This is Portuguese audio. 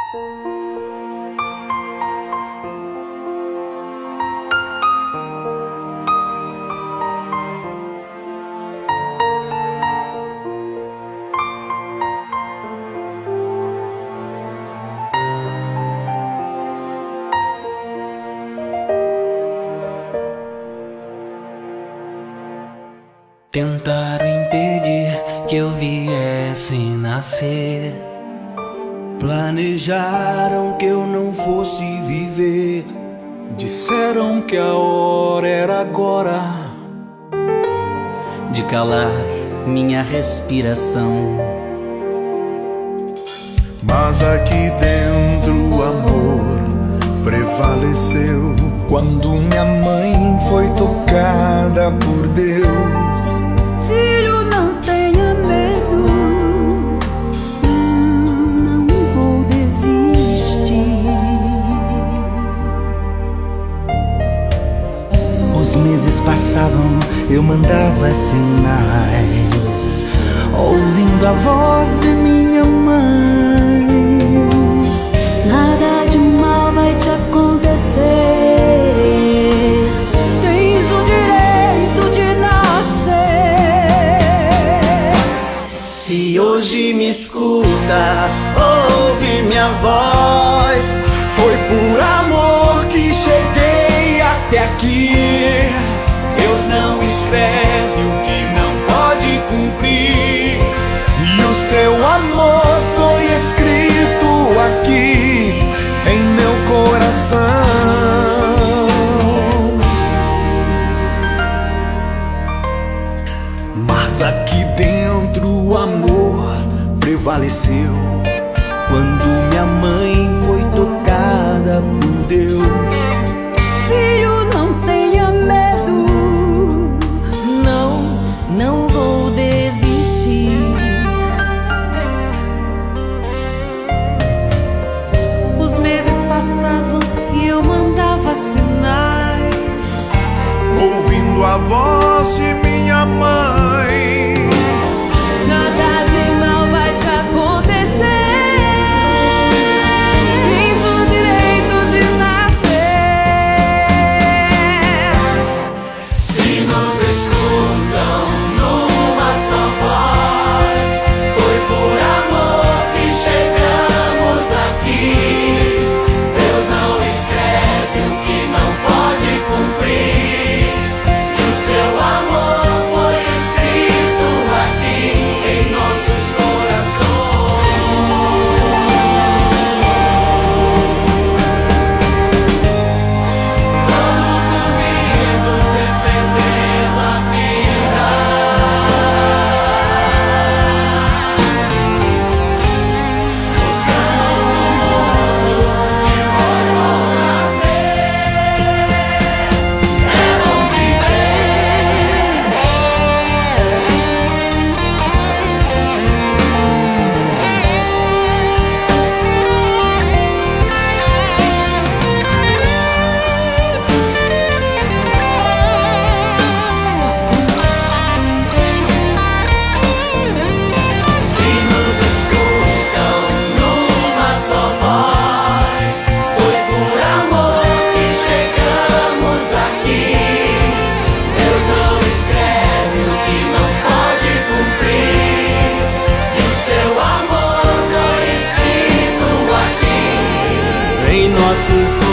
Tentaram impedir que eu viesse nascer. Planejaram que eu não fosse viver. Disseram que a hora era agora de calar minha respiração. Mas aqui dentro o amor prevaleceu. quando minha mãe foi tocada por Deus. Filho, não tenha medo, não vou desistir. Os meses passavam, eu mandava sinais, ouvindo a voz de minha mãe. Nada de mal vai te acontecer. Tens o direito de nascer. Se hoje me escuta, ouve minha voz. Foi por amor que cheguei até aqui. Deus não escreve o que não pode cumprir, E o seu amor foi escrito aqui em meu coração. Mas aqui dentro o amor prevaleceu. quando minha mãe foi tocada por Deus. Filho, não tenha medo, não vou desistir. Os meses passavam e eu mandava sinais, Ouvindo a voz de minha mãe. nada de mal vai te acontecer. Tens o direito de nascer. Se nos escutam numa só voz, foi por amor que chegamos aqui. Deus não escreve o que não pode cumprir, e o seu amor foi escrito aqui em nossos corações. Vamos unidos defendendo a vida. Mostrando o mundo que foi bom nascer. É bom viver. Se nos escutam numa só voz, foi por amor que chegamos aqui. Deus não escreve o que não pode cumprir, e o seu amor foi escrito aqui Em nossos